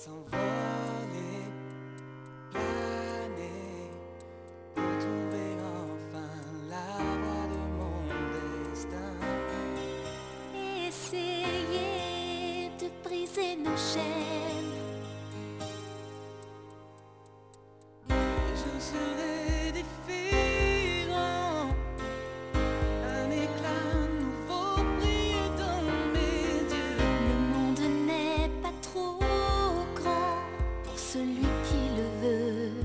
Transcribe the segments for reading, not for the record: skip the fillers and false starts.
s'envoler, planer, pour trouver enfin la voie de mon destin. Essayer de briser nos chaînes. Je serai différent, un éclat nouveau brille dans mes yeux. Le monde n'est pas trop grand pour celui qui le veut.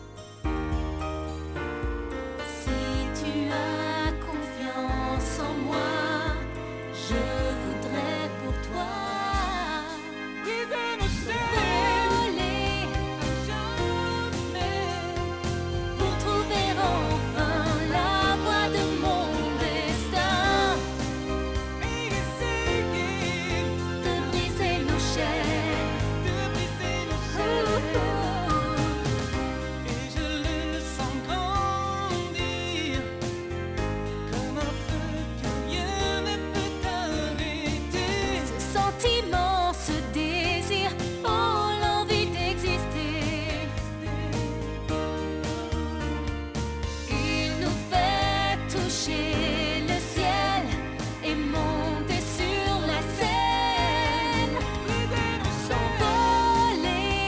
Si tu as confiance en moi, je voudrais pour toi Briser nos voler jamais, pour trouver enfin la voie de mon destin. et essayer De briser nos chaînes. de briser nos chaînes. Et je le sens grandir comme un feu que rien ne peut arrêter. Ce sentiment, ce désir, oh l'envie d'exister. Il nous fait toucher le ciel et monter sur la scène. Briser nos S'envoler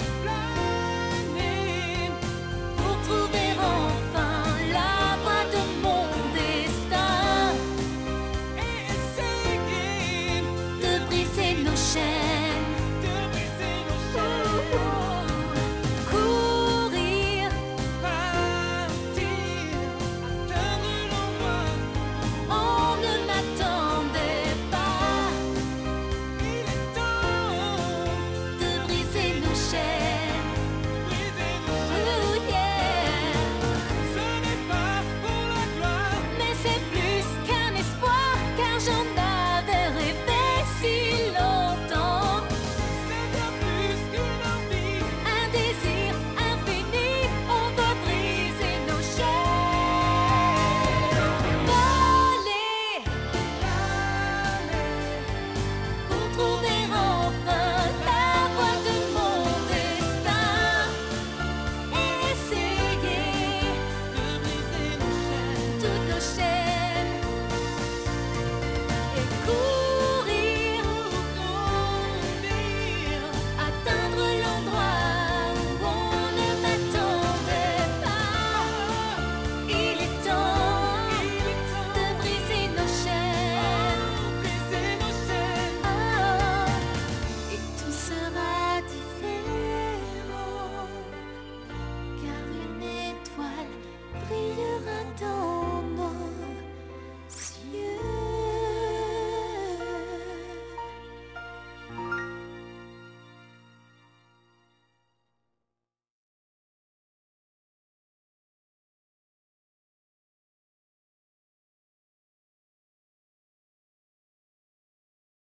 planer, pour trouver enfin la voie de mon destin. et essayer De briser nos chaînes. de briser nos chaînes. Courir, Partir, atteindre l'endroit, on ne m'attendait pas. il est temps De briser nos chaînes. briser nos chaînes. Oh yeah. Ce n'est pas pour la gloire, Mais c'est plus qu'un espoir, car j'en avais rêvé si longtemps. c'est bien plus qu'une envie. Un désir infini, on va briser nos chaînes. Voler pour trouver enfin la voie de mon destin. Essayer De briser nos chaînes. toutes nos chaînes.